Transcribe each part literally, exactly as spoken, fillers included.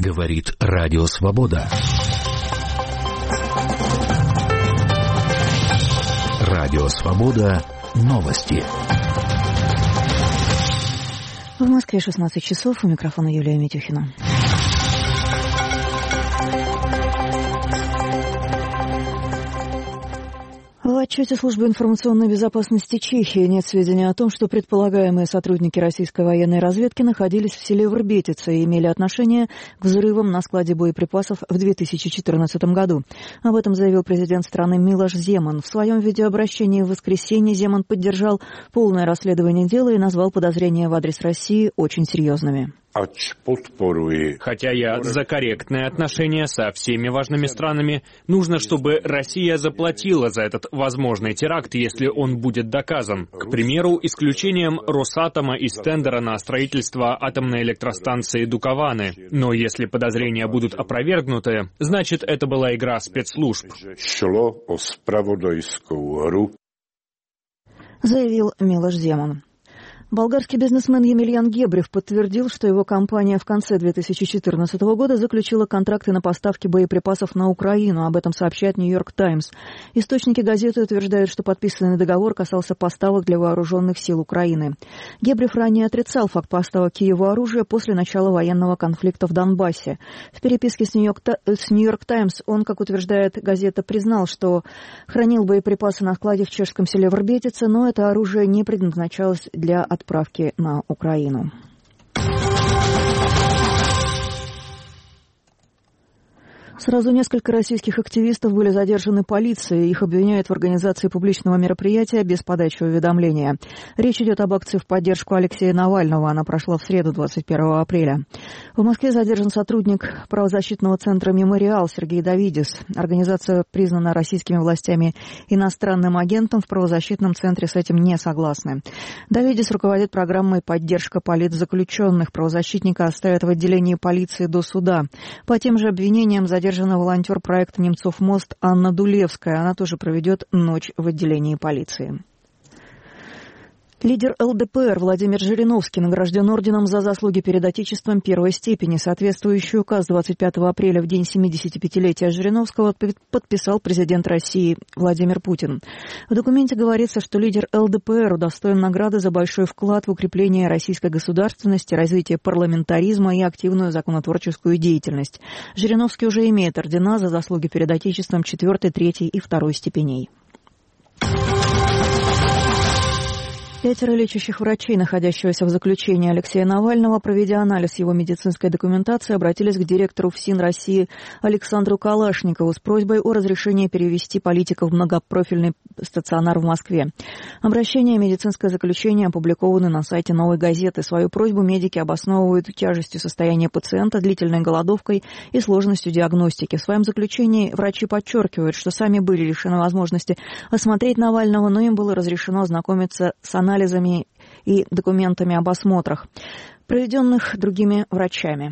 Говорит Радио Свобода. Радио Свобода. Новости. В Москве шестнадцать часов. У микрофона Юлия Митюхина. В отчете Службы информационной безопасности Чехии нет сведений о том, что предполагаемые сотрудники российской военной разведки находились в селе Врбетица и имели отношение к взрывам на складе боеприпасов в две тысячи четырнадцатом году. Об этом заявил президент страны Милош Земан. В своем видеообращении в воскресенье Земан поддержал полное расследование дела и назвал подозрения в адрес России очень серьезными. Хотя я за корректные отношения со всеми важными странами, нужно, чтобы Россия заплатила за этот возможный теракт, если он будет доказан. К примеру, исключением Росатома из тендера на строительство атомной электростанции Дукованы. Но если подозрения будут опровергнуты, значит, это была игра спецслужб. Заявил Милош Земан. Болгарский бизнесмен Емельян Гебрев подтвердил, что его компания в конце две тысячи четырнадцатого года заключила контракты на поставки боеприпасов на Украину. Об этом сообщает «Нью-Йорк Таймс». Источники газеты утверждают, что подписанный договор касался поставок для вооруженных сил Украины. Гебрев ранее отрицал факт поставок Киеву оружия после начала военного конфликта в Донбассе. В переписке с «Нью-Йорк Таймс» он, как утверждает газета, признал, что хранил боеприпасы на складе в чешском селе Врбетице, но это оружие не предназначалось для отправки на Украину. Сразу несколько российских активистов были задержаны полицией. Их обвиняют в организации публичного мероприятия без подачи уведомления. Речь идет об акции в поддержку Алексея Навального. Она прошла в среду, двадцать первого апреля. В Москве задержан сотрудник правозащитного центра «Мемориал» Сергей Давидис. Организация признана российскими властями иностранным агентом. В правозащитном центре с этим не согласны. Давидис руководит программой «Поддержка политзаключенных». Правозащитника оставят в отделении полиции до суда. По тем же обвинениям задержан Задержана волонтер проекта «Немцов мост» Анна Дулевская. Она тоже проведет ночь в отделении полиции. Лидер эл дэ пэ эр Владимир Жириновский награжден орденом за заслуги перед Отечеством первой степени. Соответствующий указ двадцать пятого апреля в день семидесятипятилетия Жириновского подписал президент России Владимир Путин. В документе говорится, что лидер эл дэ пэ эр удостоен награды за большой вклад в укрепление российской государственности, развитие парламентаризма и активную законотворческую деятельность. Жириновский уже имеет ордена за заслуги перед Отечеством четвертой, третьей и второй степеней. Пятеро лечащих врачей, находящегося в заключении Алексея Навального, проведя анализ его медицинской документации, обратились к директору ФСИН России Александру Калашникову с просьбой о разрешении перевести политика в многопрофильный стационар в Москве. Обращение и медицинское заключение опубликованы на сайте «Новой газеты». Свою просьбу медики обосновывают тяжестью состояния пациента, длительной голодовкой и сложностью диагностики. В своем заключении врачи подчеркивают, что сами были лишены возможности осмотреть Навального, но им было разрешено ознакомиться с анализом анализами и документами об осмотрах, проведенных другими врачами.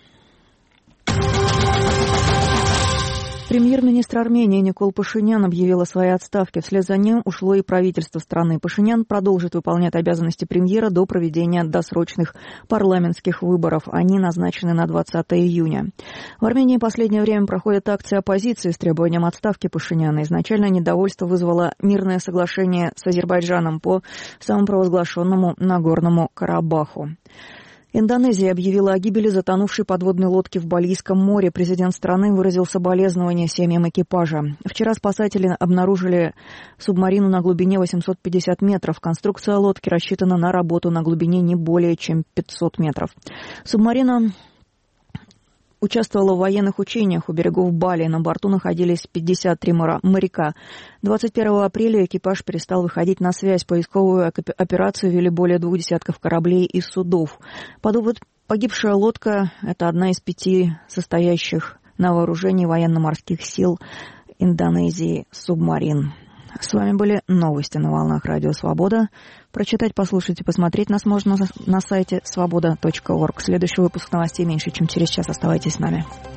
Премьер-министр Армении Никол Пашинян объявил о своей отставке. Вслед за ним ушло и правительство страны. Пашинян продолжит выполнять обязанности премьера до проведения досрочных парламентских выборов. Они назначены на двадцатое июня. В Армении в последнее время проходят акции оппозиции с требованием отставки Пашиняна. Изначально недовольство вызвало мирное соглашение с Азербайджаном по самопровозглашенному Нагорному Карабаху. Индонезия объявила о гибели затонувшей подводной лодки в Балийском море. Президент страны выразил соболезнования семьям экипажа. Вчера спасатели обнаружили субмарину на глубине восемьсот пятьдесят метров. Конструкция лодки рассчитана на работу на глубине не более чем пятьсот метров. Субмарина участвовала в военных учениях у берегов Бали. На борту находились пятьдесят три моряка. двадцать первого апреля экипаж перестал выходить на связь. Поисковую операцию вели более двух десятков кораблей и судов. Погибшая лодка – это одна из пяти состоящих на вооружении военно-морских сил Индонезии субмарин. С вами были новости на волнах Радио Свобода. Прочитать, послушать и посмотреть нас можно на сайте свобода точка орг. Следующий выпуск новостей меньше, чем через час. Оставайтесь с нами.